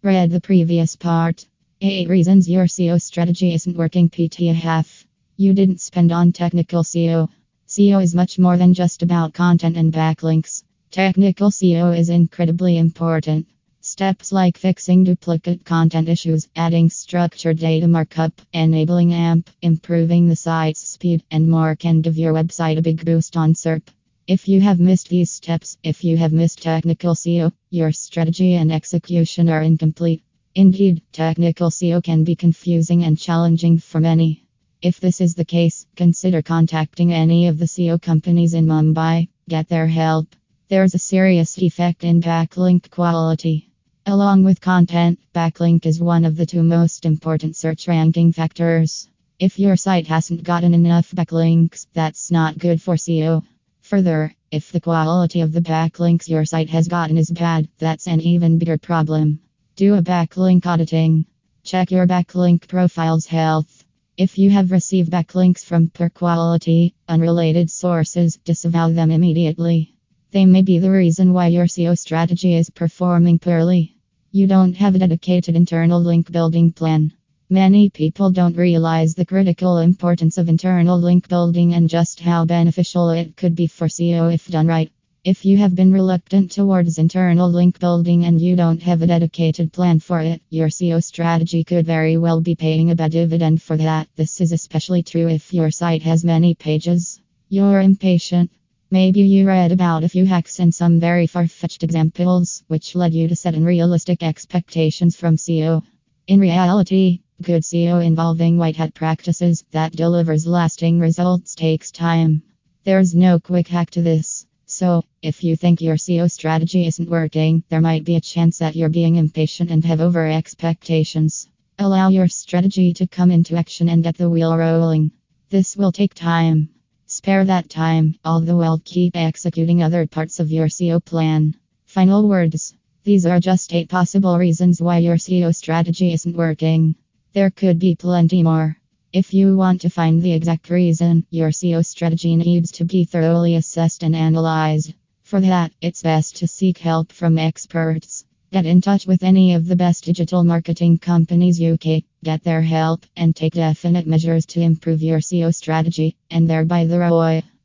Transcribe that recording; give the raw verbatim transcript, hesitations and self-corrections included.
Read the previous part. eight reasons your S E O strategy isn't working. P T F. You didn't spend on technical S E O. S E O is much more than just about content and backlinks. Technical S E O is incredibly important. Steps like fixing duplicate content issues, adding structured data markup, enabling A M P, improving the site's speed, and more can give your website a big boost on S E R P. If you have missed these steps, if you have missed technical S E O, your strategy and execution are incomplete. Indeed, technical S E O can be confusing and challenging for many. If this is the case, consider contacting any of the S E O companies in Mumbai. Get their help. There's a serious defect in backlink quality. Along with content, backlink is one of the two most important search ranking factors. If your site hasn't gotten enough backlinks, that's not good for S E O. Further, if the quality of the backlinks your site has gotten is bad, that's an even bigger problem. Do a backlink auditing. Check your backlink profile's health. If you have received backlinks from poor quality, unrelated sources, disavow them immediately. They may be the reason why your S E O strategy is performing poorly. You don't have a dedicated internal link building plan. Many people don't realize the critical importance of internal link building and just how beneficial it could be for S E O if done right. If you have been reluctant towards internal link building and you don't have a dedicated plan for it, your S E O strategy could very well be paying a bad dividend for that. This is especially true if your site has many pages. You're impatient. Maybe you read about a few hacks and some very far-fetched examples, which led you to set unrealistic expectations from S E O. In reality, good S E O involving white hat practices that delivers lasting results takes time. There's no quick hack to this. So, if you think your S E O strategy isn't working, there might be a chance that you're being impatient and have over expectations. Allow your strategy to come into action and get the wheel rolling. This will take time. Spare that time, all the while keep executing other parts of your S E O plan. Final words. These are just eight possible reasons why your S E O strategy isn't working. There could be plenty more. If you want to find the exact reason, your S E O strategy needs to be thoroughly assessed and analyzed. For that, it's best to seek help from experts. Get in touch with any of the best digital marketing companies U K, get their help, and take definite measures to improve your S E O strategy, and thereby the R O I.